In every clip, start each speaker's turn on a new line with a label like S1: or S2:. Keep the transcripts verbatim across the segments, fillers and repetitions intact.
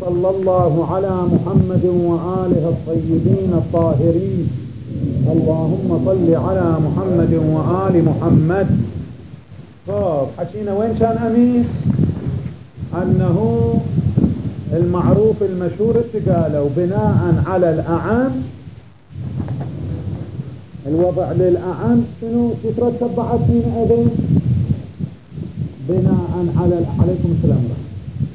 S1: وصلى الله على محمد وآله الطيبين الطاهرين. اللهم صل على محمد وآل محمد. طب حكينا وين كان أميس؟ أنه المعروف المشهور قالوا بناء على الأعم، الوضع للأعم شنو تترتب بعد حينئذ؟ بناء على عليكم السلام ورحمة.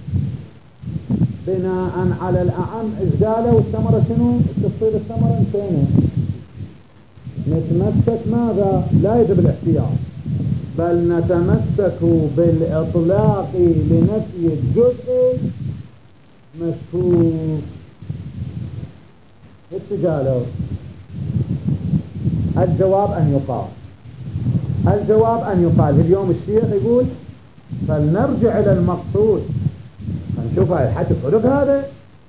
S1: بناء على الأعم إذ قالوا الثمرة شنو تصير الثمرة انتين نتمسك ماذا؟ لا يجب الاحتياط، بل نتمسك بالإطلاق لنفي الجزء مشكوك. ايش قالوا؟ الجواب أن يقال الجواب أن يقال اليوم الشيخ يقول فلنرجع إلى المقصود، نشوف هاي الحكي صدق هذا.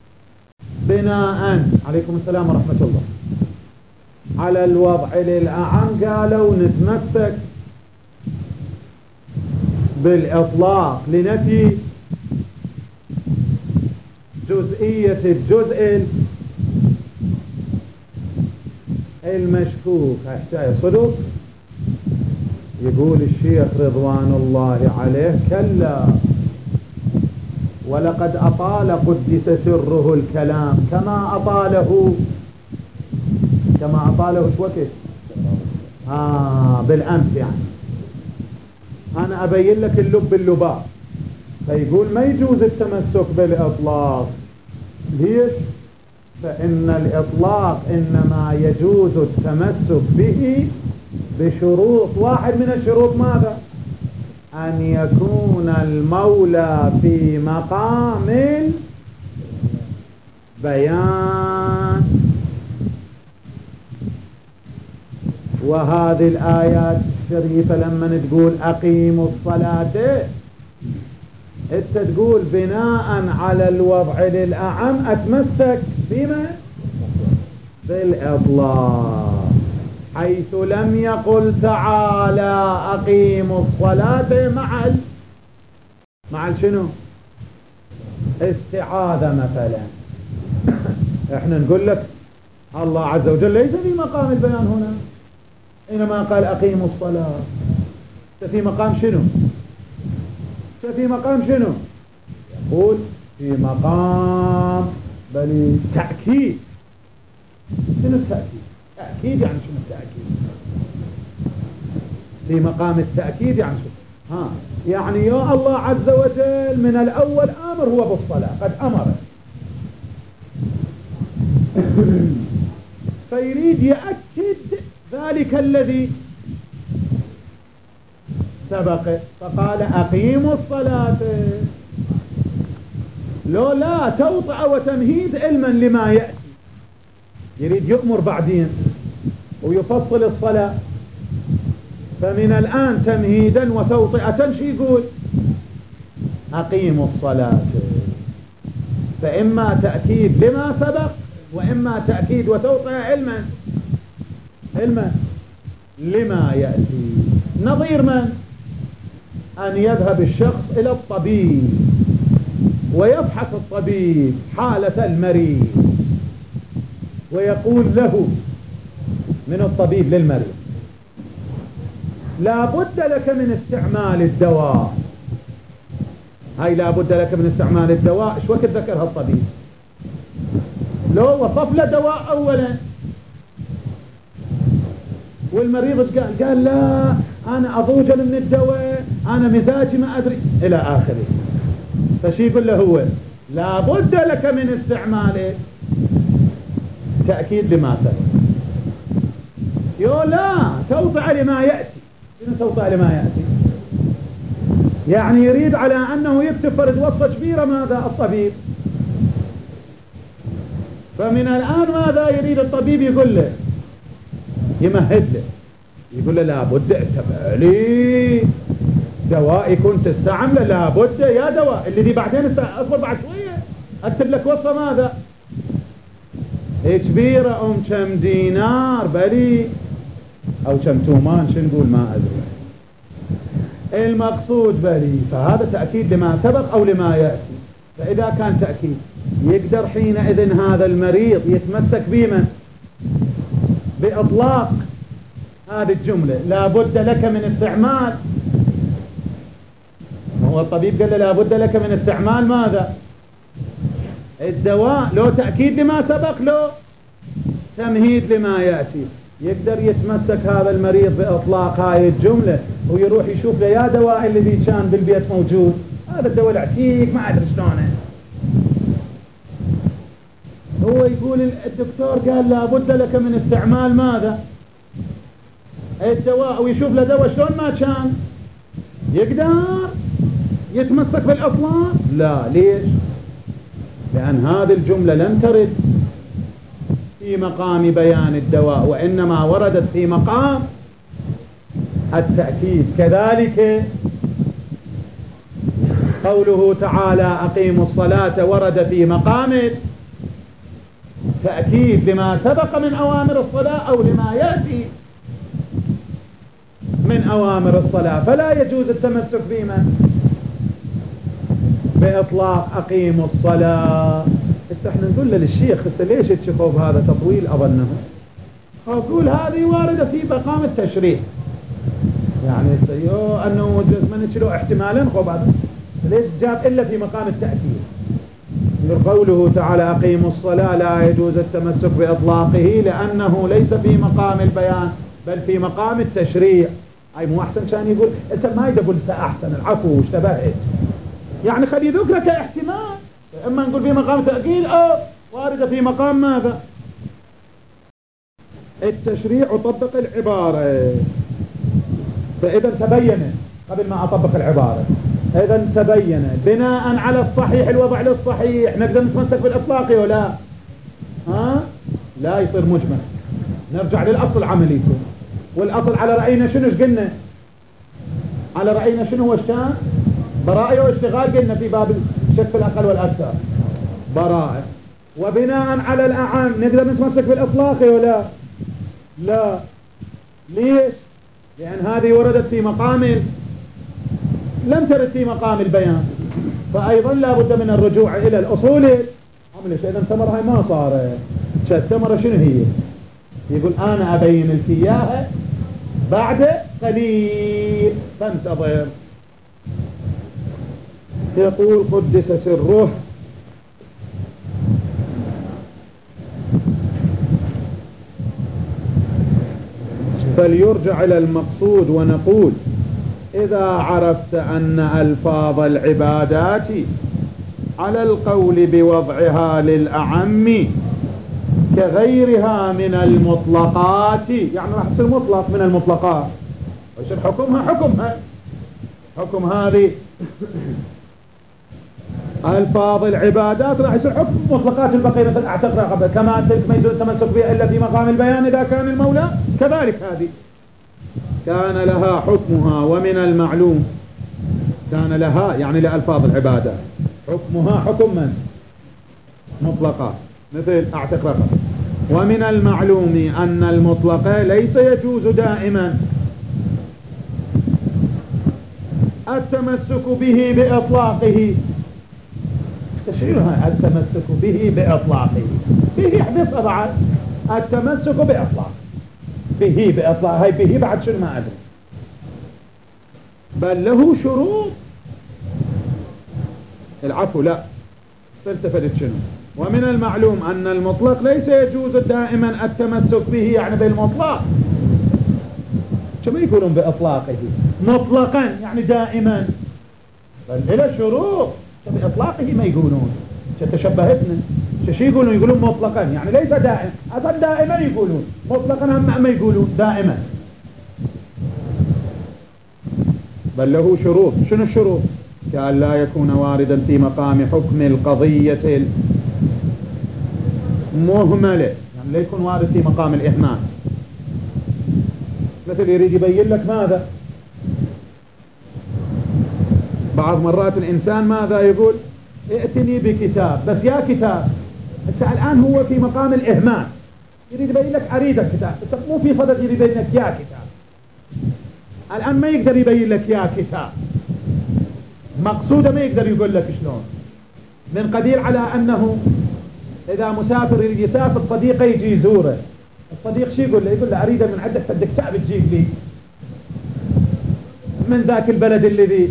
S1: بناء عليكم السلام ورحمة الله على الوضع للأعم قالوا نتمسك بالإطلاق لنفي جزئية الجزء المشكوك. هاي صدق؟ يقول الشيخ رضوان الله عليه كلا، ولقد أطال قدس سره الكلام كما أطاله كما أطاله شو وقت؟ آه بالأمس. يعني أنا أبين لك اللب باللباب، فيقول ما يجوز التمسك بالإطلاق. ليش؟ فإن الإطلاق إنما يجوز التمسك به بشروط. واحد من الشروط ماذا؟ أن يكون المولى في مقام البيان. وهذه الآيات الشريفة لما تقول أقيموا الصلاة انت تقول بناء على الوضع للأعم أتمسك بما؟ بالإطلاق، حيث لم يقل تعالى أقيموا الصلاة مع ال... مع ال شنو؟ استعاذة مثلا. احنا نقول لك الله عز وجل ليس في مقام البيان هنا، إنما قال أقيموا الصلاة. في مقام شنو؟ في مقام شنو؟ يقول في مقام بل تأكيد. شنو التأكيد؟ تأكيد يعني شنو التأكيد؟ في مقام التأكيد يعني شنو؟ ها يعني يا الله عز وجل من الأول آمر هو بالصلاة، قد أمر، فيريد يأكد ذلك الذي سبق، فقال أقيموا الصلاة. لو لا توطئ وتمهيد علما لما يأتي، يريد يؤمر بعدين ويفصل الصلاة، فمن الآن تمهيدا وتوطئة شي يقول أقيموا الصلاة. فإما تأكيد لما سبق، وإما تأكيد وتوطئة علما علما لما يأتي. نظير من؟ أن يذهب الشخص إلى الطبيب ويفحص الطبيب حالة المريض ويقول له من الطبيب للمريض لا بد لك من استعمال الدواء. هاي لا بد لك من استعمال الدواء. ايش وقت ذكرها الطبيب؟ لو وصف له دواء أولا والمريض قال قال لا أنا أضوجل من الدواء، أنا مزاجي ما أدري إلى آخره، فشي يقول له هو لا بد لك من استعماله تأكيد لما سبق. يو لا توطئ لما يأتي. شنو توطئ لما يأتي؟ يعني يريد على أنه يكتب فرد وصفة كبيرة ماذا الطبيب، فمن الآن ماذا يريد الطبيب؟ يقول له يمهد له، يقول له لابد اتبع لي دواء يكون تستعمله، لابد يا دواء اللي دي بعدين اصبر بعد شوية اكتب لك وصفة ماذا كبيرة ام كم دينار بلي او كم تومان شو نقول ما ادري المقصود بلي. فهذا تأكيد لما سبق او لما يأتي. فاذا كان تأكيد يقدر حينئذ هذا المريض يتمسك بما بإطلاق هذه الجملة لا بد لك من استعمال. هو الطبيب قال له لا بد لك من استعمال ماذا؟ الدواء، لو تأكيد لما سبق، لو تمهيد لما يأتي. يقدر يتمسك هذا المريض بإطلاق هاي الجملة ويروح يشوف له يا دواء الذي كان بالبيت موجود، هذا الدواء العتيق ما أدري شلونه. هو يقول الدكتور قال لا بد لك من استعمال ماذا؟ الدواء، ويشوف له دواء شلون ما كان. يقدر يتمسك بالإطلاق؟ لا. ليش؟ لأن هذه الجملة لم ترد في مقام بيان الدواء، وإنما وردت في مقام التأكيد. كذلك قوله تعالى أقيموا الصلاة ورد في مقام تأكيد لما سبق من أوامر الصلاة أو لما يأتي من أوامر الصلاة، فلا يجوز التمسك بما بإطلاق أقيموا الصلاة. بس احنا نقول للشيخ ليش تشوفوا بهذا تطويل أظنه؟ أقول هذه واردة في مقام التشريع، يعني يو أنه من له احتمالا خب هذا ليش جاب إلا في مقام التأكيد. قوله تعالى أقيموا الصلاة لا يجوز التمسك بإطلاقه لأنه ليس في مقام البيان بل في مقام التشريع. أي مو أحسن كان يقول أنت ما يقول أحسن العفو اشتبهت، يعني خلي يذوق لك احتمال. إما نقول في مقام تأكيد أو واردة في مقام ماذا؟ التشريع وطبق العبارة. فإذا تبين قبل ما أطبق العبارة، إذا تبين بناء على الصحيح الوضع للصحيح نقدر نتمسك بالإطلاق ولا ها؟ لا يصير مجمل. نرجع للأصل العملي يكون، والأصل على رأينا شنو قلنا؟ على رأينا شنو هو الشان؟ براءة واشتغال قلنا في باب الشك في الأقل والأكثر براءة. وبناء على الأعم نقدر نتمسك بالإطلاق ولا لا؟ ليش؟ لأن هذه وردت في مقام لم ترد في مقام البيان، فأيضا لا بد من الرجوع إلى الأصول. عمل شيء إذا الثمرة هاي ما صار الثمرة شنو هي؟ يقول أنا أبين لك إياها بعد قليل فانتظر. يقول قدس سره فليرجع إلى المقصود ونقول إذا عرفت أن ألفاظ العبادات على القول بوضعها للأعم كغيرها من المطلقات، يعني راح تصير مطلق من المطلقات ويصير حكمها حكمها حكم هذه ألفاظ العبادات راح يصير حكم مطلقات البقية مثل اعتقد قبل كما تلك ما يجوز التمسك بها إلا في مقام البيان إذا كان المولى كذلك هذه كان لها حكمها. ومن المعلوم كان لها يعني لألفاظ العبادات حكمها حكم من مطلقات مثل اعتق رقبة. ومن المعلوم أن المطلق ليس يجوز دائما التمسك به بإطلاقه. تشعرها التمسك به بإطلاقه به يحدث بعد التمسك بإطلاق به بإطلاق هاي به بعد شنو ما أدري بل له شروط. العفو لا فلتفت شنو. ومن المعلوم أن المطلق ليس يجوز دائما التمسك به يعني بالمطلق. كما يقولون بإطلاقه مطلقا يعني دائما بل إلى شروط. بإطلاقه ما يقولون تشبهتنا شو يقولون؟ يقولون مطلقا يعني ليس دائما. أصلا دائما يقولون مطلقا هم ما يقولون دائما بل له شروط. شنو الشروط؟ كأن لا يكون واردا في مقام حكم القضية المهملة، يعني لا يكون وارد في مقام الإهمال. مثل يريد يبين لك ماذا بعض مرات الإنسان ماذا يقول ائتني بكتاب بس يا كتاب. الآن هو في مقام الإهمال يريد يبين لك أريد الكتاب مو في صدد يريد يبين لك يا كتاب. الآن ما يقدر يبين لك يا كتاب مقصوده ما يقدر يقول لك شلون من قبيل على أنه إذا مسافر يسافر صديقه يجي يزوره، الصديق شي يقول له؟ يقول له أريد من عندك فد كتاب تجيب لي من ذاك البلد الذي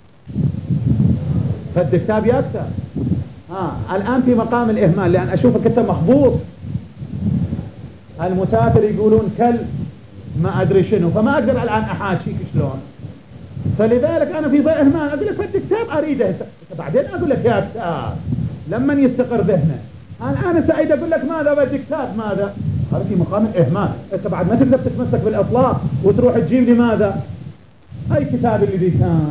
S1: فد كتاب يا كتاب. آه الآن في مقام الإهمال، لأن أشوفك أنت مخبوط، المسافر يقولون كل ما أدري شنو، فما أقدر الآن أحاكيك شلون، فلذلك أنا في ضيء إهمال أقول لك فد كتاب أريده، بعدين أقول لك يا كتاب لما يستقر ذهنه. الآن سعيد أقول لك ماذا بدي كتاب ماذا، هذا في مقام الإهمال. أنت بعد ما تقدر تتمسك بالإطلاق وتروح تجيب لي ماذا أي كتاب اللي كان.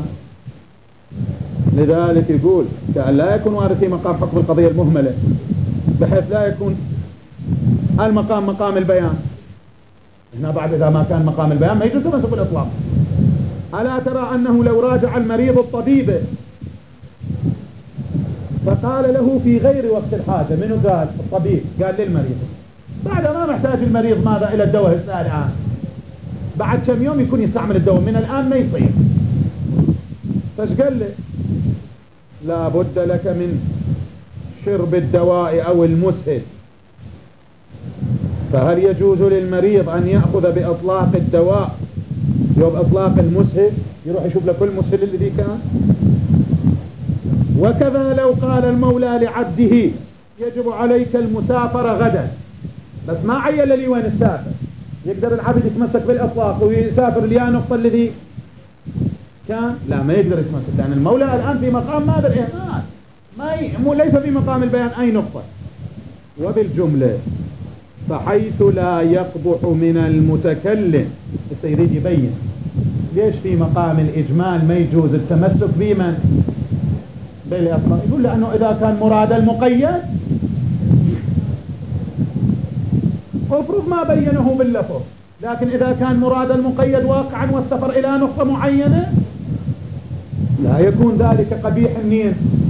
S1: لذلك يقول كأن لا يكون وارد في مقام حكم القضية المهملة، بحيث لا يكون المقام مقام البيان. هنا بعد إذا ما كان مقام البيان ما يجوز تمسك بالإطلاق. ألا ترى أنه لو راجع المريض الطبيب فقال له في غير وقت الحاجة، منه قال؟ الطبيب قال للمريض، بعد ما محتاج المريض ماذا إلى الدواء الآن، بعد كم يوم يكون يستعمل الدواء، من الآن ما يصير. فايش قال له؟ لا بد لك من شرب الدواء أو المسهل. فهل يجوز للمريض أن يأخذ بإطلاق الدواء يوم إطلاق المسهل، يروح يشوف له كل مسهل الذي كان؟ وكذا لو قال المولى لعبده يجب عليك المسافرة غدا، بس ما عين لي وين السافر، يقدر العبد يتمسك بالإطلاق ويسافر ليا نقطة الذي كان؟ لا ما يقدر يتمسك، لأن المولى الآن في مقام ماذا؟ الإهمال، ما ي... مو ليس في مقام البيان أي نقطة. وبالجملة فحيث لا يقبح من المتكلم، السيريد يبين ليش في مقام الإجمال ما يجوز التمسك بمن؟ بالإطلاق. يقول لأنه إذا كان مراد المقيد افرض ما بينه باللفظ، لكن إذا كان مراد المقيد واقعا والسفر إلى نقطة معينة لا يكون ذلك قبيح منين؟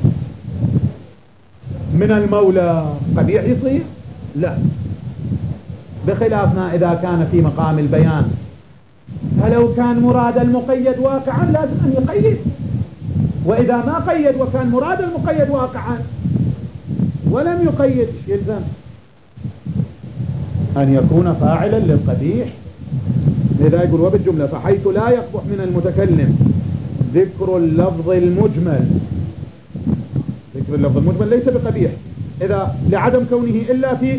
S1: من المولى قبيح يصير؟ لا، بخلاف ما إذا كان في مقام البيان. فلو كان مراد المقيد واقعا لازم أن يقيد، وإذا ما قيد وكان مراد المقيد واقعا ولم يقيد يلزم أن يكون فاعلا للقبيح. لذا يقول وبالجملة فحيث لا يقبح من المتكلم ذكر اللفظ المجمل، ذكر اللفظ المجمل ليس بقبيح إذا لعدم كونه إلا في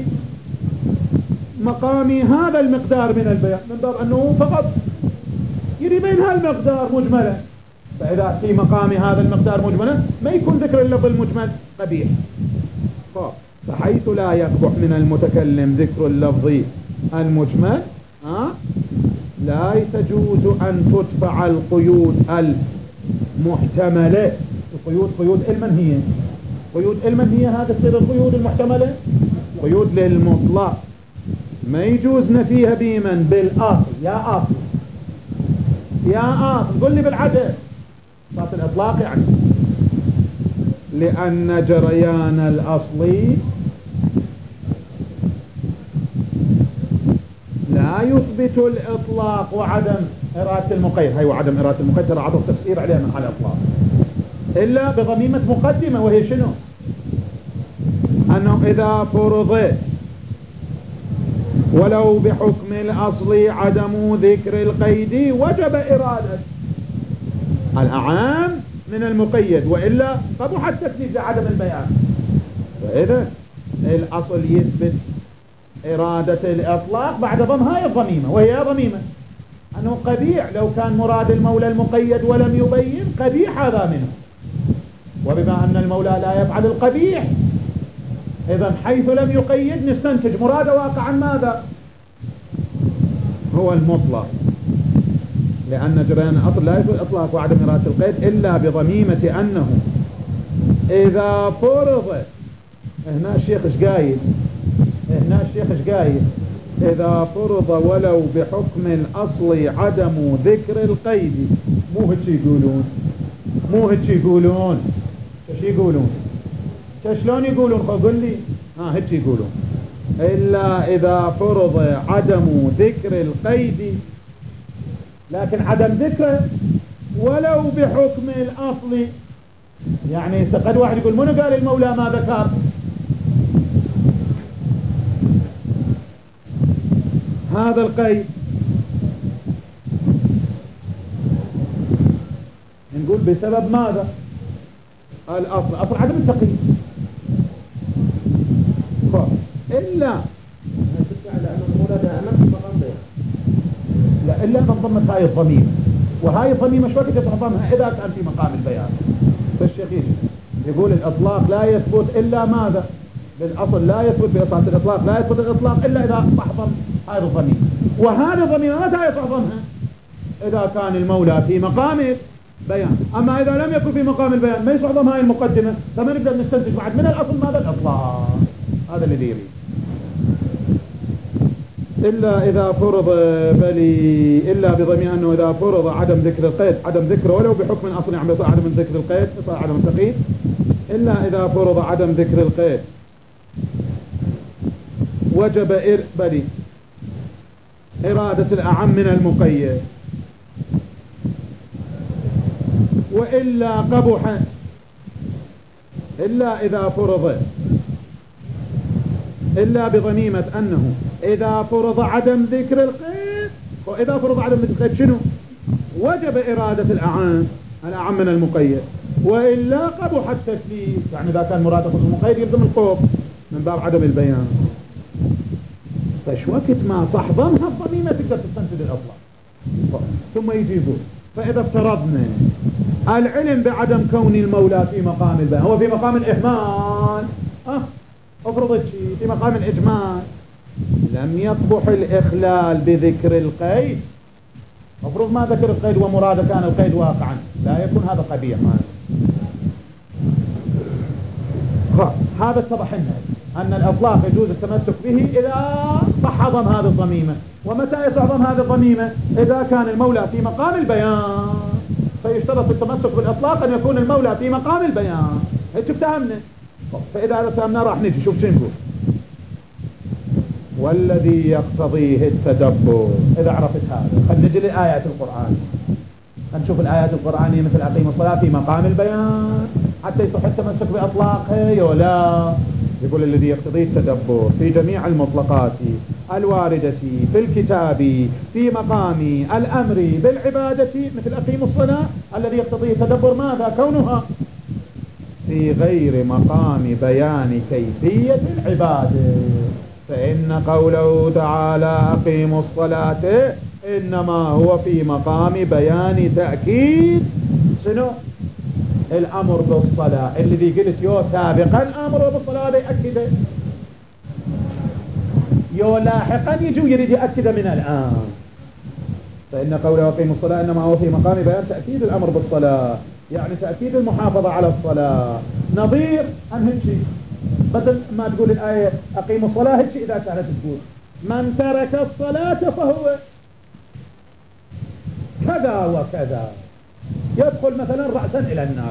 S1: مقام هذا المقدار من البيان، من باب أنه فقط يريد بين هالمقدار مجملا، فإذا في مقام هذا المقدار مجملا ما يكون ذكر اللفظ المجمل قبيح. فحيث لا يقبح من المتكلم ذكر اللفظ المجمل أه؟ لا تجوز أن تدفع القيود المحتملة. القيود قيود المنهية، قيود المنهية هذا تصير القيود المحتملة قيود للمطلق، ما يجوز نفيها بمن؟ بالأصل. يا أصل يا أصل قل لي بالعدل صارت الإطلاق يعني، لأن جريان الأصل لا يثبت الإطلاق وعدم إرادة المقيد. هاي وعدم إرادة المقيد ترى عطف تفسير عليها من على الإطلاق إلا بضميمة مقدمة، وهي شنو؟ أنه إذا فرض ولو بحكم الأصل عدم ذكر القيد وجب إرادة الأعام من المقيد، وإلا قبح التكليف لعدم البيان. فإذا الأصل يثبت إرادة الإطلاق بعد ضم هاي الضميمة، وهي ضميمة أنه قبيح لو كان مراد المولى المقيد ولم يبين قبيح هذا منه، وبما أن المولى لا يفعل القبيح إذا حيث لم يقيد نستنتج مراد واقعا ماذا؟ هو المطلق، لأن جريان الأصل لا يثبت إطلاق وعدم إرادة القيد إلا بضميمة أنه إذا فرض. هنا الشيخ ايش قايل؟ هنا الشيخ ايش قايل؟ إذا فرض ولو بحكم الأصل عدم ذكر القيد. مو هيك يقولون، مو هيك يقولون، ايش يقولون؟ شلون يقولون؟ قل لي. ها هيك يقولون إلا إذا فرض عدم ذكر القيد، لكن عدم ذكره ولو بحكم الأصل يعني قد واحد يقول منو قال المولى ما ذكر؟ هذا القيد نقول بسبب ماذا؟ الأصل أصل عدم التقييد. إلا لا إلا من ضمت هاي الضميمة، وهاي الضميمة شو وقت تعظمها إذا كان في مقام البيان. فالشيخ يجي يقول الإطلاق لا يثبت إلا ماذا؟ بالأصل لا يثبت بإصالة الإطلاق، لا يثبت الإطلاق إلا إذا تحظم هذه الضميمة. وهذه الضميمة متى تعظمها؟ إذا كان المولى في مقام بيان. أما إذا لم يكن في مقام البيان ما يصعظم هاي المقدمة، فما نقدر نستنتج بعد من الأصل ماذا؟ الإطلاق. هذا الذي يريد. إلا إذا فرض بلي إلا بضمير أنه إذا فرض عدم ذكر القيد، عدم ذكره ولو بحكم أصل يعني بيصير عدم ذكر القيد، يصير عدم التقييد. إلا إذا فرض عدم ذكر القيد وجب إر بلي إرادة الأعم من المقيد، وإلا قبح. إلا إذا فرض إلا بضميمة أنه إذا فرض عدم ذكر القيد، وإذا فرض عدم ذكر القيد شنو؟ وجب إرادة الأعم الأعم من المقيد، وإلا قبح التكليف. يعني إذا كان مرادة المقيد يلزم القبح من باب عدم البيان. فش وقت ما صحضنها الضميمة تقدر تستنتج الأطلاق. ثم يجيبون فإذا افترضنا العلم بعدم كون المولى في مقام البيان هو في مقام الإهمال، أه افرض الشيء في مقام الإجمال، لم يقبح الإخلال بذكر القيد. افرض ما ذكر القيد ومراده كان القيد واقعا، لا يكون هذا قبيح. هذا اتضح لنا أن الإطلاق يجوز التمسك به إذا صحضم هذه الضميمة. ومتى يصعظم هذه الضميمة؟ إذا كان المولى في مقام البيان، فيشترط التمسك بالإطلاق أن يكون المولى في مقام البيان. هيك افتهمنا. فإذا فهمنا راح نجي شوف شو نقول. والذي يقتضيه التدبر. إذا عرفت هذا خلينا نجي لآيات القرآن، نشوف الآيات القرآنية مثل أقيم الصلاة في مقام البيان حتى يصح التمسك بأطلاقها ولا. يقول الذي يقتضيه التدبر في جميع المطلقات الواردة في الكتاب في مقام الأمر بالعبادة مثل أقيم الصلاة، الذي يقتضيه التدبر ماذا؟ كونها في غير مقام بيان كيفية العبادة. فإن قوله تعالى أقيموا الصلاة إنما هو في مقام بيان تأكيد شنو؟ الأمر بالصلاة. الذي قلت يو سابقا أمر بالصلاة هذا يأكده، يو لاحقا يجي يريد يأكد من الآن. فإن قوله أقيموا الصلاة إنما هو في مقام بيان تأكيد الأمر بالصلاة، يعني تأكيد المحافظة على الصلاة. نظير أن هالشيء بدل ما تقول الآية أقيموا الصلاة هالشيء إذا كانت تقول من ترك الصلاة فهو كذا وكذا، يدخل مثلا رأسا إلى النار.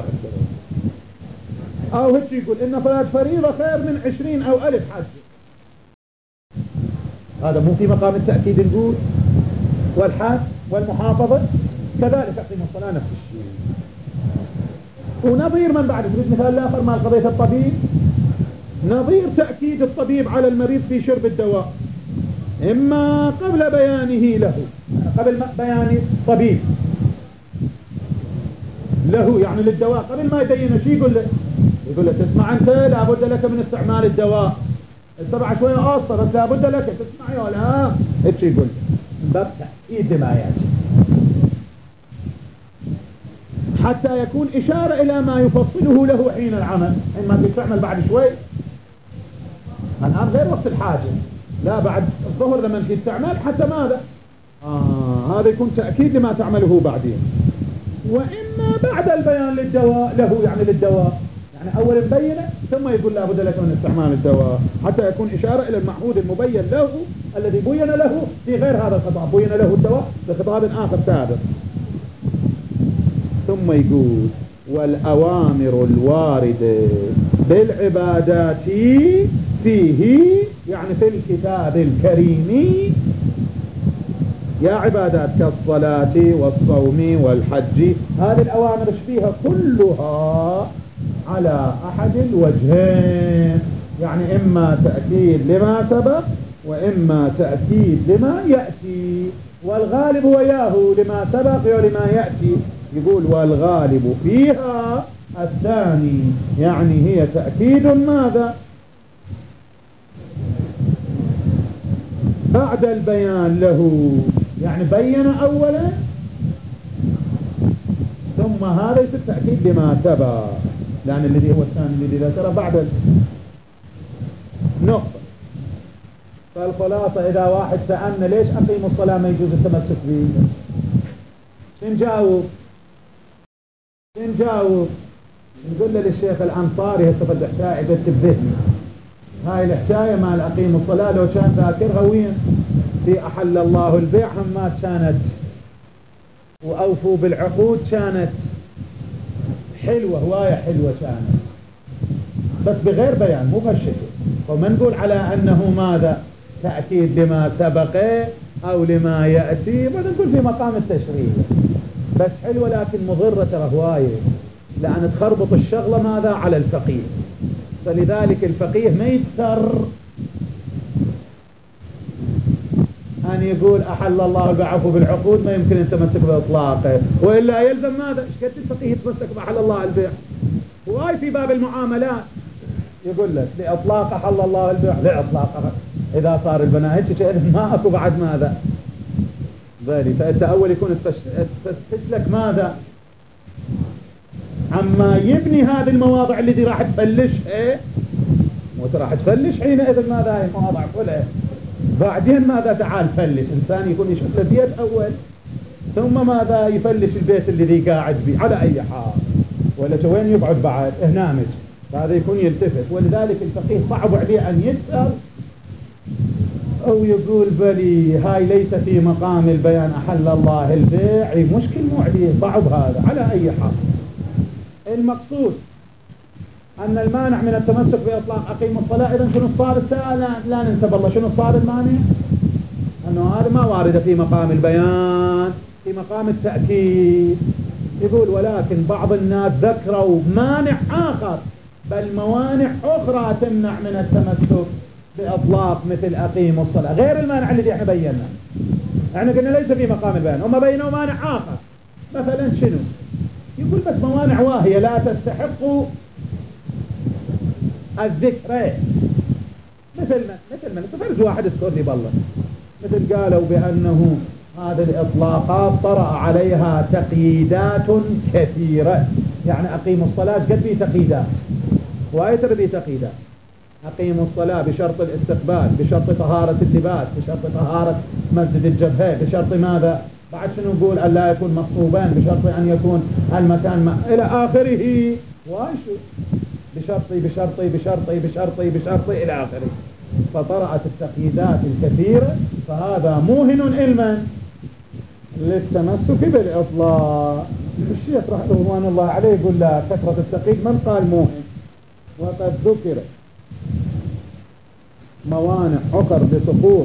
S1: أو هالشيء يقول إن صلاة فريضة خير من عشرين أو ألف حج. هذا مو في مقام التأكيد نقول. والحج والمحافظة كذلك أقيموا الصلاة نفس الشيء. ونظير من بعد يقول مثال الآخر مال قضية الطبيب، نظير تأكيد الطبيب على المريض في شرب الدواء إما قبل بيانه له، قبل بيان الطبيب له يعني للدواء قبل ما يبين شيء يقول له يقول له تسمع أنت لابد لك من استعمال الدواء السبعة شوية قاصة بس لابد لك تسمع ولا ايش يقول باب تأكيد ما يأتي حتى يكون إشارة إلى ما يفصله له حين العمل. حينما تستعمل بعد شوي الآن غير وقت الحاجة، لا بعد الظهر لما تستعمل حتى ماذا آه هذا يكون تأكيد لما تعمله بعدين. وإما بعد البيان للدواء له يعني للدواء يعني أول مبينة ثم يقول لابد لك من استعمال الدواء حتى يكون إشارة إلى المعهود المبين له الذي بين له في غير هذا الخطاب، بين له الدواء بخطاب آخر سابق. ثم يقول والأوامر الواردة بالعبادات فيه يعني في الكتاب الكريم يا عبادات كالصلاة والصوم والحج، هذه الأوامر فيها كلها على أحد الوجهين، يعني إما تأكيد لما سبق وإما تأكيد لما يأتي، والغالب وياه لما سبق ولما يأتي. يقول والغالب فيها الثاني، يعني هي تأكيد ماذا؟ بعد البيان له، يعني بين أولا ثم هذا يصير تأكيد لما سبق، لأن الذي هو الثاني الذي ذكره بعد نقطة. فالخلاصة إذا واحد سألنا ليش أقيم الصلاة ما يجوز التمسك به، نجاوب نجاوب نقول له للشيخ الأنصاري هسه الحكاية إذا تبذهني هاي الحكاية مال أقيم الصلاة لو كان ذاكرها وين في أحل الله البيع هم ما كانت وأوفوا بالعقود كانت حلوة، هواية حلوة كانت، بس بغير بيان مو بهالشكل. وما نقول على أنه ماذا تأكيد لما سبق أو لما يأتي، ما نقول في مقام التشريع، بس حلوة لكن مضرة ترى هواية، لأن تخربط الشغلة ماذا على الفقيه. فلذلك الفقيه ما يكثر أن يقول أحل الله البيع بالعقود، ما يمكن أن تمسك بإطلاقه، وإلا يلزم ماذا؟ إيش قد الفقيه يتمسك بأحل الله البيع؟ وهاي في باب المعاملات يقول لك لإطلاق أحل الله البيع لإطلاق إذا صار البناء هيك ما أكو بعد ماذا ذلك. فأنت أول يكون تفتش لك ماذا عما يبني هذه المواضع اللي دي راح تفلشها، وراح تفلش حينئذ ماذا هي المواضع كلها. بعدين ماذا تعال فلش، إنسان يكون يشوف له بيت أول ثم ماذا يفلش البيت اللي ذي قاعد به على أي حال، ولا وين يقعد بعد هنامج، هذا يكون يلتفت. ولذلك الفقيه صعب عليه أن يسأل أو يقول بلي هاي ليس في مقام البيان أحل الله البيع، مشكل مو عليه، صعب هذا على أي حال. المقصود أن المانع من التمسك بإطلاق أقيم الصلاة. إذن شنو صار السؤال؟ لا, لا ننسى بالله شنو صار المانع؟ أنه هذا ما وارد في مقام البيان، في مقام التأكيد. يقول ولكن بعض الناس ذكروا مانع آخر، بل موانع أخرى تمنع من التمسك بإطلاق مثل أقيم الصلاة غير المانع الذي احنا بيناه. احنا قلنا ليس في مقام البيان، هم بينوا مانع آخر. مثلا شنو؟ يقول بس موانع واهية لا تستحق الذكر. مثل ما مثل ما فرض واحد اذكر لي بالله، مثل قالوا بأنه هذه الإطلاقات طرأ عليها تقييدات كثيرة، يعني أقيم الصلاة قد في تقييدات وأيتر في تقييدات. أقيم الصلاة بشرط الاستقبال، بشرط طهارة اللباس، بشرط طهارة مسجد الجبهة، بشرط ماذا بعد شنو نقول أن لا يكون مصوبان، بشرط أن يكون المكان ما إلى آخره، واشو بشرطي بشرطي بشرطي بشرطي بشرطي إلى آخره. فطرأت التقييدات الكثيرة، فهذا موهن علما للتمسك بالإطلاق. الشيخ رحمه الله عليه يقول لا، كثرة التقييد من قال موهن، وقد ذكر موانع أخر بسقوط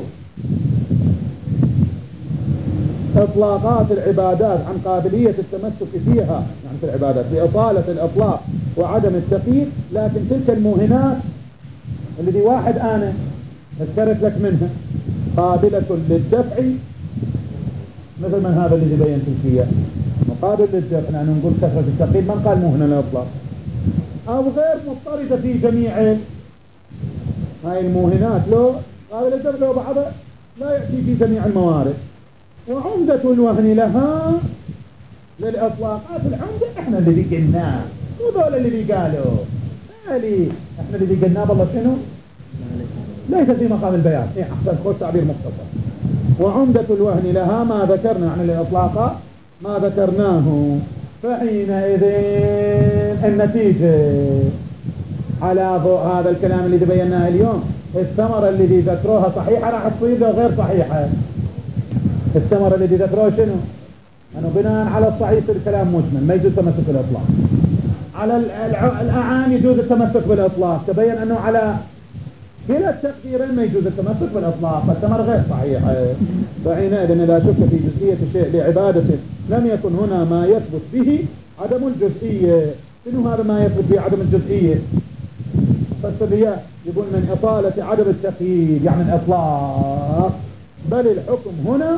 S1: إطلاقات العبادات عن قابلية التمسك فيها، يعني في العبادات بإصالة الإطلاق وعدم التقييد. لكن تلك الموهنات الذي واحد أنا ذكرت لك منها قابلة للدفع، مثل من هذا الذي بينت فيه مقابل للدفع، يعني نقول كثرة التقييد من قال موهنة للإطلاق، أو غير مضطردة في جميع هاي الموهنات، لو قابلة للدفع لو بعضها لا يأتي في جميع الموارد. وعمدة الوهن لها للإطلاقات، العمدة احنا اللي قلناه، وذول اللي قالوا هالي احنا اللي قلناه بالله شنو ليس في مقام البيان. ايه احسن، خذ تعبير مختصر. وعمدة الوهن لها ما ذكرنا عن الإطلاقات ما ذكرناه، فحينئذ النتيجة على ضوء هذا الكلام اللي بيناه اليوم، الثمرة اللي ذكروها صحيحة راح تصير غير صحيحة. الثمرة اللي ذكروها شنو؟ أنه بناء على الصحيح الكلام مجمل ما يجوز التمسك بالإطلاق، على الأعام يجوز التمسك بالإطلاق. تبين أنه على كلا التقديرين ما يجوز التمسك بالإطلاق، فالثمرة غير صحيحة. فحينئذ إذا شك في جزئية الشيء لعبادة لم يكن هنا ما يثبت به عدم الجزئية. شنو هذا ما يثبت به عدم الجزئية؟ فالسبياء يقول من إطالة عدم التقييد يعني الإطلاق، بل الحكم هنا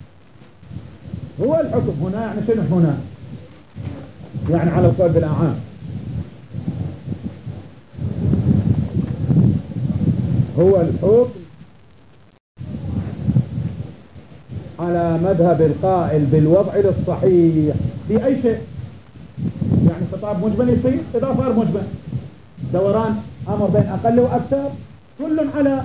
S1: هو الحكم هنا يعني شنو هنا؟ يعني على القول بالأعام، هو الحكم على مذهب القائل بالوضع للصحيح في أي شيء. يعني خطاب مجمل يصير إذا صار مجمل دوران أمر بين أقل وأكثر كل على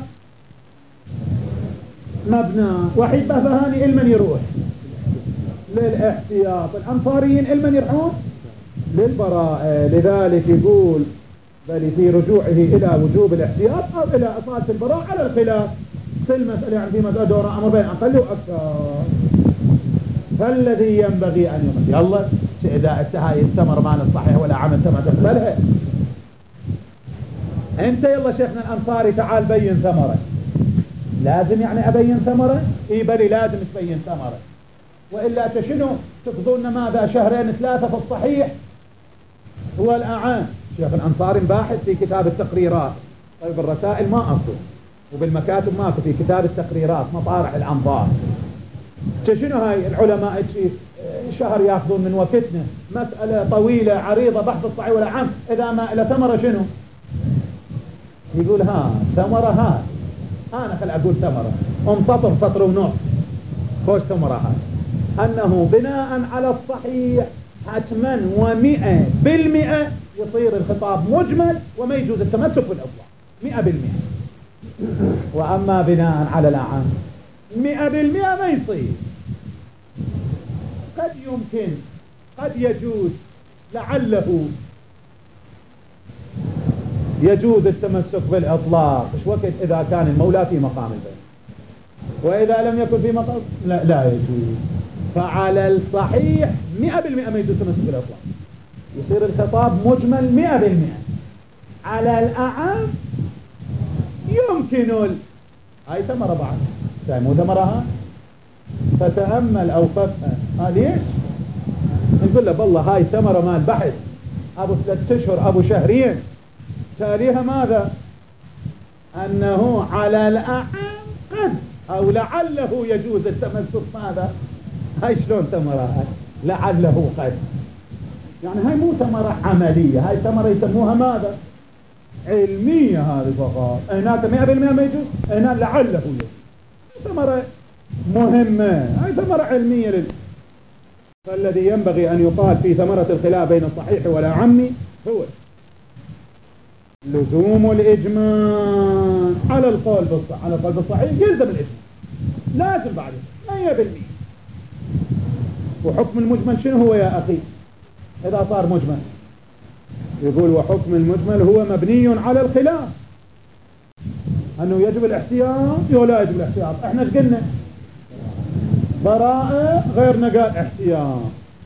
S1: مبنى وحيد بهبهاني المن يروح للاحتياط، الأنصاريين المن يرحون للبراءة. لذلك يقول بل في رجوعه إلى وجوب الاحتياط أو إلى أصالة البراءة على الخلاف في المسألة، يعني في مسألة دوران أمر بين أقل وأكثر. فالذي ينبغي أن يمثل يلا إذا التهاي الثمر مال الصحيح ولا عمل ثمر تقبلها. أنت يلا شيخنا الأنصاري تعال بين ثمرة، لازم يعني أبين ثمرة؟ إيه بلي لازم تبين ثمرة، وإلا تشنو تقضون ماذا شهرين ثلاثة في الصحيح والأعان. شيخ الأنصاري باحث في كتاب التقريرات، طيب الرسائل ما أكو وبالمكاتب ما أكو، في كتاب التقريرات مطارح الأنظار. شنو هاي العلماء شهر ياخذون من وقتنا مسألة طويلة عريضة بحث الصحيح والأعام، إذا ما إلى ثمرة شنو يقول ها ثمرة ها أنا خل أقول ثمرة أم سطر سطر ونص خوش ثمرة ها أنه بناء على الصحيح حتما ومئة بالمئة يصير الخطاب مجمل وما يجوز التمسك بالإطلاق مئة بالمئة. وأما بناء على الأعام مئة بالمئة ما يصير، قد يمكن قد يجوز لعله يجوز التمسك بالإطلاق إيش وقت إذا كان المولى في مقام البيع، وإذا لم يكن في مقام لا, لا يجوز. فعلى الصحيح مئة بالمئة ما يجوز التمسك بالإطلاق، يصير الخطاب مجمل مئة بالمئة. على الأعام يمكن ال... هاي ثمرة بعد هاي مو ثمرة، فتأمل أو ففها ها ليش نقول له بالله هاي ثمرة مال بحث أبو ثلاثة أشهر أبو شهرين، تاليها ماذا أنه على الأعام قد أو لعله يجوز التمسك ماذا. هاي شلون ثمرة هاي لعله قد، يعني هاي مو ثمرة عملية، هاي ثمرة يسموها ماذا علمية. هذه فقط هناك مئة بالمئة ما يجوز، هنا لعله يجوز. ثمرة مهمة، هاي ثمرة علمية لل... فالذي ينبغي أن يقال في ثمرة الخلاف بين الصحيح والأعم هو لزوم الإجماع على القول بالصحيح، على القول بالصحيح يلزم الإجماع لازم بعد مئة بالمئة. وحكم المجمل شنو هو يا أخي إذا صار مجمل؟ يقول وحكم المجمل هو مبني على الخلاف، أنه يجب الاحتياط ولا يجب الاحتياط. احنا ايش قلنا؟ براءة غيرنا قال احتياط،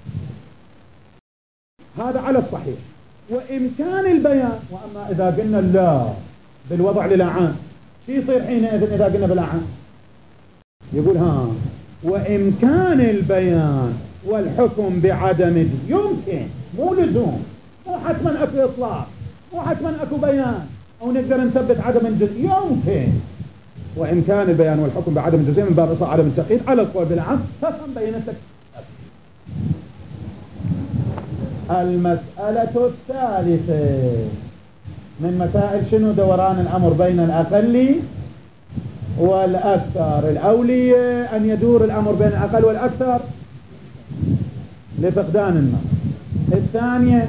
S1: هذا على الصحيح وإمكان البيان. وأما إذا قلنا لا بالوضع للأعان شو يصير حينئذ إذا قلنا بالأعان؟ يقول ها وإمكان البيان والحكم بعدم يمكن، مو لزوم، مو حتما أكو إطلاق، مو حتما أكو بيان أو نقدر نثبت عدم الجزء، يمكن. وإمكان البيان والحكم بعدم الجزء من باب إصلاح عدم التقييد على القول بالعام. فهم بينتك. المسألة الثالثة من مسائل شنو دوران الأمر بين الأقل والأكثر. الأولية أن يدور الأمر بين الأقل والأكثر لفقدان النص، الثانية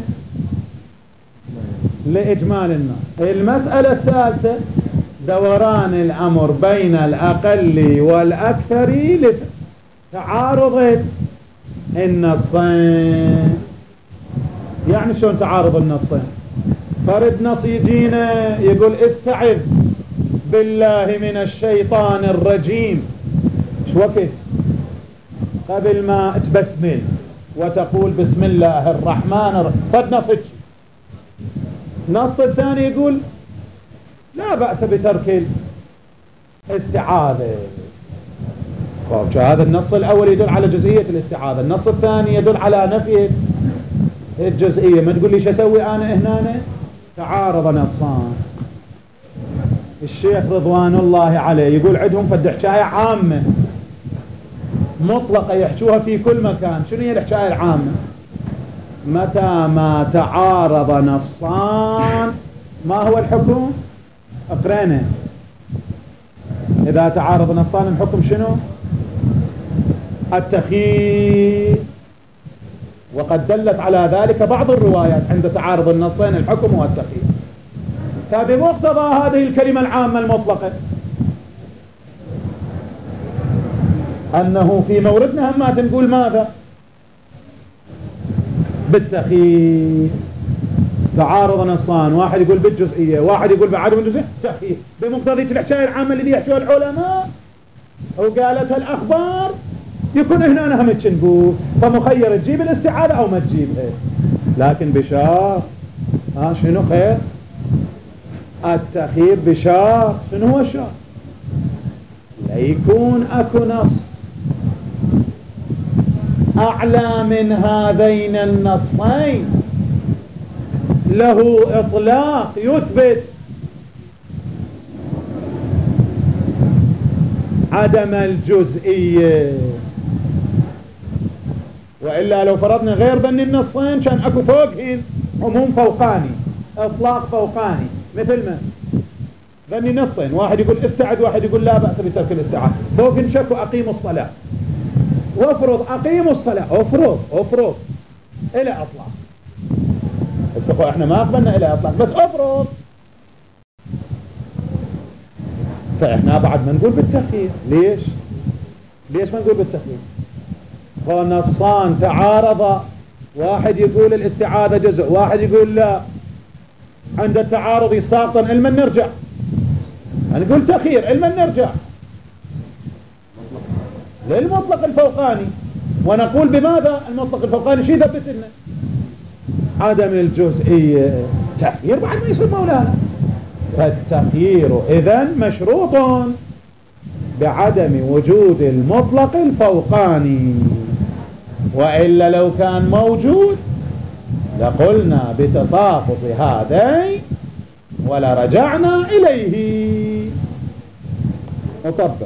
S1: لإجمال النص. المسألة الثالثة دوران الأمر بين الأقل والأكثر لتعارض النصين. يعني شلون تعارض النصين؟ فرد نص يجينا يقول استعذ بالله من الشيطان الرجيم، شو وقت قبل ما تبسمل وتقول بسم الله الرحمن الرحيم، فرد نص. نص الثاني يقول لا بأس بترك الاستعاذة. هذا النص الأول يدل على جزئية الاستعاذة، النص الثاني يدل على نفي الجزئية. ما تقول لي شو أسوي أنا هنا؟ تعارض نصان. الشيخ رضوان الله عليه يقول عندهم فد حكاية عامة مطلقة يحشوها في كل مكان. شنو هي الحكاية العامة؟ متى ما تعارض نصان ما هو الحكم؟ أقرأنا. إذا تعارض نصان الحكم شنو؟ التخيير. وقد دلت على ذلك بعض الروايات عند تعارض النصين الحكم هو التخيير. فبمقتضى هذه الكلمة العامة المطلقة أنه في موردنا همات نقول ماذا؟ بالتخيير. تعارض نصان، واحد يقول بالجزئية واحد يقول بعدم الجزئية، تخيير. بمقتضى الحكاية العامة اللي يحكوها العلماء وقالتها الأخبار يكون هنا أنا همتش نقول فمخير تجيب الاستعادة أو ما تجيبها، لكن بشار ها شنو خير؟ التخيير بشار. شنو هو الشار؟ ليكون أكو نص أعلى من هذين النصين له إطلاق يثبت عدم الجزئية. وإلا لو فرضنا غير ذني النصين كان أكو فوقهن عموم فوقاني، إطلاق فوقاني. مثل ما ذني نصين، واحد يقول استعد واحد يقول لا بأس بترك الاستعاد. فوقهن شكوا أقيموا الصلاة وافرض أقيموا الصلاة، افرض افرض إلى أطلاق. بس احنا ما أقبلنا إلى أطلاق، بس افرض. فإحنا بعد ما نقول بالتخيير. ليش؟ ليش ما نقول بالتخيير؟ فنصان تعارض، واحد يقول الاستعاذة جزء واحد يقول لا، عند التعارض ساقطا علما نرجع، نقول تخيير علما نرجع للمطلق الفوقاني ونقول بماذا المطلق الفوقاني شيء ثبت لنا عدم الجزئية. تخيير بعد ما يصير مولانا. فالتخيير إذن مشروط بعدم وجود المطلق الفوقاني، وإلا لو كان موجود لقلنا بتساقط هذين ولا رجعنا إليه. مطبق.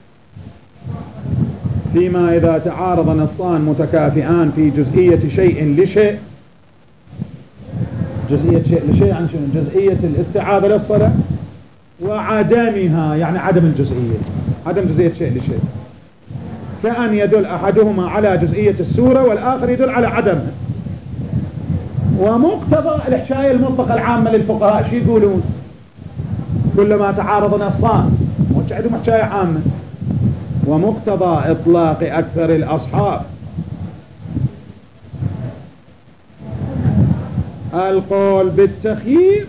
S1: فيما إذا تعارض نصان متكافئان في جزئية شيء لشيء. جزئية شيء لشيء يعني شنو؟ جزئية الاستعاذة للصلاة وعدمها، يعني عدم الجزئية، عدم جزئية شيء لشيء. كأن يدل أحدهما على جزئية السورة والآخر يدل على عدمها. ومقتضى الحكاية المطلقة العامة للفقهاء شو يقولون؟ كلما تعارض نصان مش عندهم حكاية عامة. ومقتضى إطلاق أكثر الأصحاب القول بالتخيير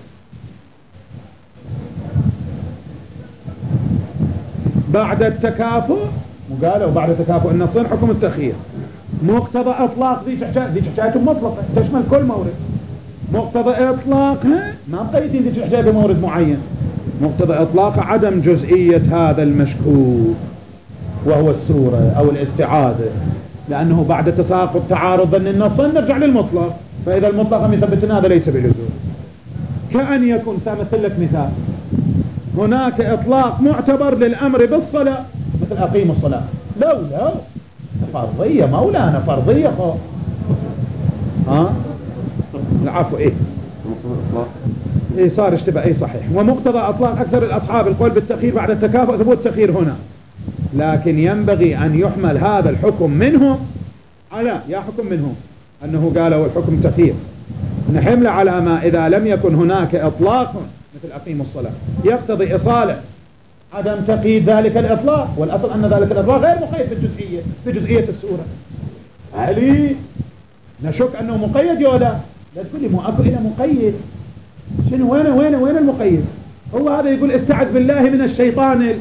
S1: بعد التكافؤ، وقالوا بعد تكافؤ النصين حكم التخيير. مقتضى إطلاق ذي حكاية مطلقة تشمل كل مورد. مقتضى إطلاقها ما مقيدين ذي حكاية بمورد معين. مقتضى إطلاق عدم جزئية هذا المشكوك وهو السورة أو الاستعاذة، لأنه بعد تساقط تعارض ذن النصين نرجع للمطلق. فإذا المطلق هم يثبتون هذا ليس بلزوم. كأن يكون سامثل لك مثال، هناك إطلاق معتبر للأمر بالصلاة مثل أقيموا الصلاة. لو لو فرضية مولانا، فرضية خو ها العفو إيه إيه صار اشتبه إيه صحيح. ومقتضى أطلاق أكثر الأصحاب القول بالتخيير بعد التكافؤ ثبوت التخيير هنا، لكن ينبغي أن يحمل هذا الحكم منهم على يا حكم منهم أنه قالوا الحكم تخيير، نحمل على ما إذا لم يكن هناك إطلاق مثل أقيموا الصلاة يقتضي إصالة عدم تقييد ذلك الإطلاق، والأصل أن ذلك الإطلاق غير مقيد بالجزئية بجزئية السورة. علي نشك أنه مقيد يولا، لا تقول لي مو أكو إلى مقيد. شنو وين وين وين المقيد؟ هو هذا يقول استعذ بالله من الشيطان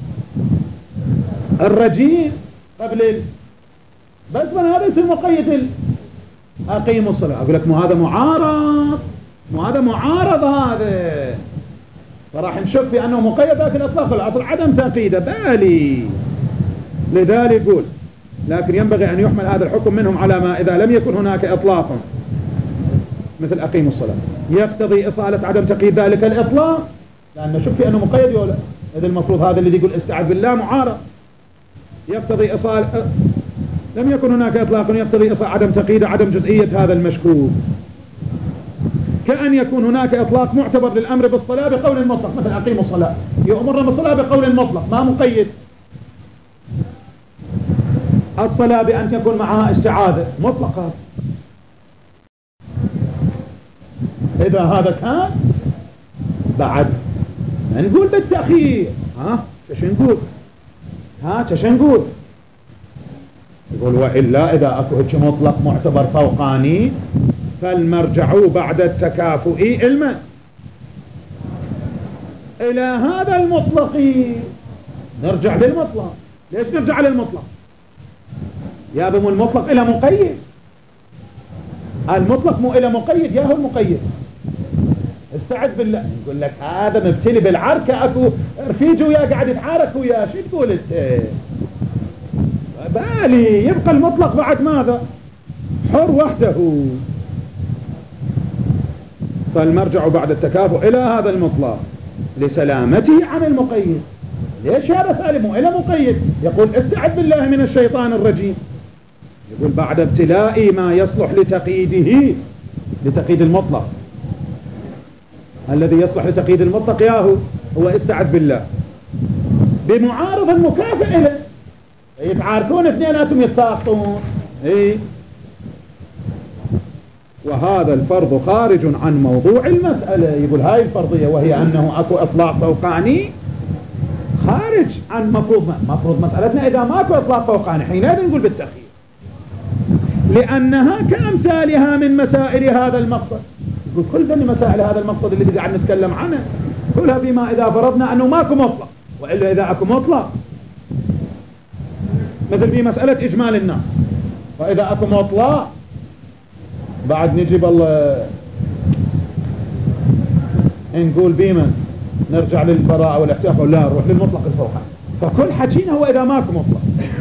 S1: الرجيم قبل ال... بس من هذا يصير مقيد ال... أقيموا الصلاة. أقول لك مو هذا معارض، مو هذا معارض هذا. فراح نشوف في أنه مقيد، لكن إطلاق الأصل عدم تقييده بالي. لذلك يقول لكن ينبغي أن يحمل هذا الحكم منهم على ما إذا لم يكن هناك إطلاق مثل أقيموا الصلاة يقتضي إصالة عدم تقييد ذلك الإطلاق، لأن شوف في أنه مقيد ولا إذا المفروض هذا الذي يقول استعذ بالله معارض. يقتضي إصالة لم يكن هناك إطلاق يقتضي إصالة عدم تقييد عدم جزئية هذا المشكوك، كأن يكون هناك إطلاق معتبر للأمر بالصلاة بقول مطلق، مثل أقيموا الصلاة يأمرنا بالصلاة بقول مطلق ما مقيد. الصلاة بأن تكون معها استعاذة مطلقة، إذا هذا كان بعد نقول بالتأخير. ها ايش نقول؟ ها ايش نقول؟ يقول وإلا إذا أكو هيك مطلق معتبر فوقاني فالمرجع بعد التكافؤ علما إلى هذا المطلق. نرجع للمطلق. ليش نرجع للمطلق؟ يا بم المطلق إلى مقيد، المطلق مو إلى مقيد، يا هو المقيد. استعذ بالله نقول لك هذا مبتلي بالعركة، أكو رفيج ويا قاعد يتعارك ويا شو تقول انت؟ بالي يبقى المطلق بعد ماذا؟ حر وحده. فالمرجع بعد التكافؤ إلى هذا المطلق لسلامته عن المقيد. ليش هذا سالم إلى مقيد؟ يقول استعذ بالله من الشيطان الرجيم. يقول بعد ابتلاء ما يصلح لتقييده، لتقييد المطلق. الذي يصلح لتقييد المطلق ياهو هو استعذ بالله بمعارض المكافئ له. يتعاركون اثنيناتهم يتساقطون. ايه وهذا الفرض خارج عن موضوع المسألة. يقول هاي الفرضية وهي أنه أكو إطلاق فوقاني خارج عن مفروض مفروض مسألتنا. إذا ما أكو إطلاق فوقاني حينئذ نقول بالتخيير، لأنها كأمثالها من مسائل هذا المقصد. يقول كل ذني مسائل هذا المقصد اللي قاعد نتكلم عنه كلها بما إذا فرضنا أنه ماكو مطلق، وإلا إذا أكو مطلق مثل في مسألة إجمال الناس، وإذا أكو مطلق بعد نجيب الله نقول بيمن نرجع للبراءة والاحتياط ولا نروح للمطلق الفوقاني. فكل حكينا هو إذا ماكو مطلق،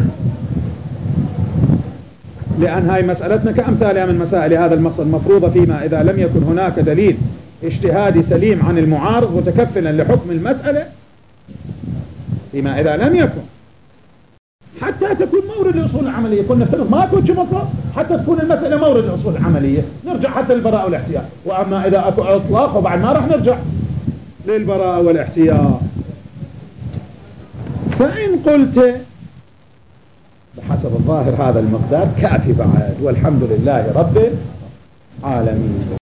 S1: لأن هاي مسألتنا كأمثالها من مسائل هذا المقصد مفروضة فيما إذا لم يكن هناك دليل اجتهادي سليم عن المعارض متكفلا لحكم المسألة، فيما إذا لم يكن حتى تكون مورد الأصول العملية. كنا نفترض ما أكو مطلق حتى تكون المسألة مورد الأصول العملية، نرجع حتى للبراءة والاحتياط. وأما إذا أكو إطلاق وبعد ما راح نرجع للبراءة والاحتياط. فإن قلت بحسب الظاهر هذا المقدار كافي بعد، والحمد لله رب العالمين.